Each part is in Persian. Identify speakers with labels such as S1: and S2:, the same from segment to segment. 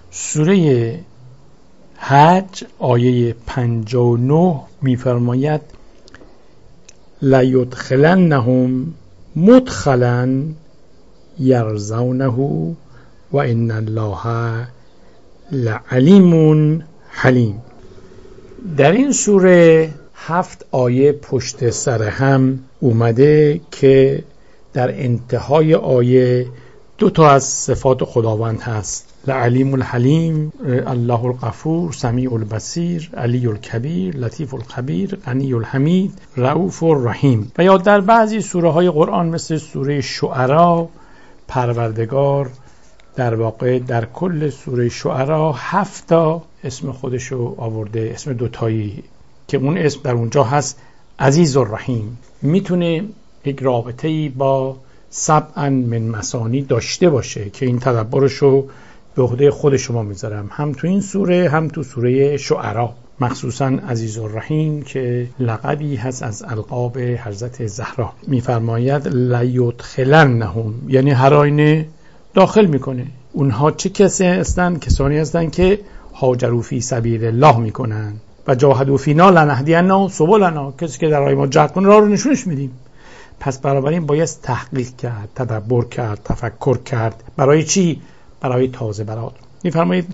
S1: سوره حج آیه 59 می‌فرماید لیدخلنهم مدخلا یرضونه و ان الله لعلیم حلیم. در این سوره 7 آیه پشت سر هم اومده که در انتهای آیه 2 از صفات خداوند هست: لعلیم الحلیم، الله الغفور، سمیع البصیر، علی الکبیر، لطیف الخبیر، غنی الحمید، رؤوف الرحیم. و یا در بعضی سوره های قرآن مثل سوره شعرا پروردگار در واقع در کل سوره شعرا 7 تا اسم خودشو آورده، اسم دوتایی که اون اسم در اونجا هست عزیز الرحیم. میتونه یک رابطه‌ای با سبعا من مثانی داشته باشه که این تدبرشو به عهده خود شما میذارم، هم تو این سوره هم تو سوره شعرا، مخصوصا عزیز الرحیم که لقبی هست از القاب حضرت زهرا. میفرماید لیدخلنهم، یعنی هر آینه داخل میکنه. اونها چه کسی هستن؟ کسانی هستن که هاجروا فی سبیل الله میکنن و جاهدوا فینا لنهدینهم سبلنا، کسی که در راه ما جهاد کنه راه رو نشونش میدیم. پس بنابراین باید تحقیق کرد، تدبر کرد، تفکر کرد. برای چی؟ برای تازه برات. میفرمایید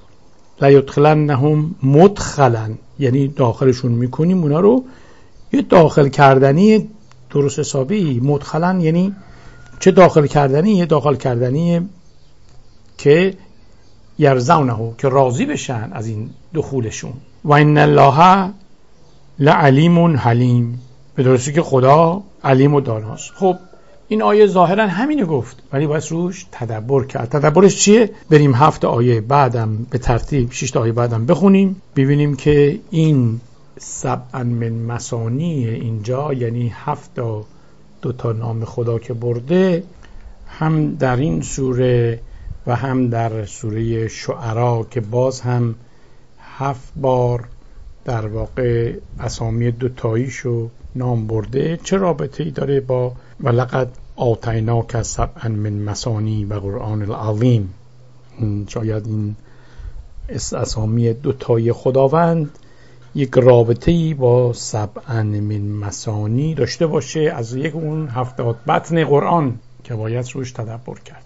S1: لیدخلنهم مدخلا، یعنی داخلشون میکنیم اونا رو یه داخل کردنی درست حسابی. مدخلا یعنی چه داخل کردنی؟ یه داخل کردنی که یرضونه، که راضی بشن از این دخولشون. و ان الله لعلیم حلیم، به درستی که خدا علیم و داناست. خب این آیه ظاهرا همینو گفت، ولی باید روش تدبر کرد. تدبرش چیه؟ بریم 7 آیه بعدم به ترتیب 6 آیه بعدم بخونیم، ببینیم که این سبعا من مثانی اینجا، یعنی 7 تا نام خدا که برده، هم در این سوره و هم در سوره شعرا که باز هم 7 بار در واقع اسامی دوتاییشو نام برده، چه رابطه‌ای داره با ولقد آتیناک سبعا من مثانی و قرآن العظیم؟ شاید این اسامی دوتایی خداوند یک رابطه‌ای با سبعا من مثانی داشته باشه از یک اون 70 بطن قرآن که باید روش تدبر کرد.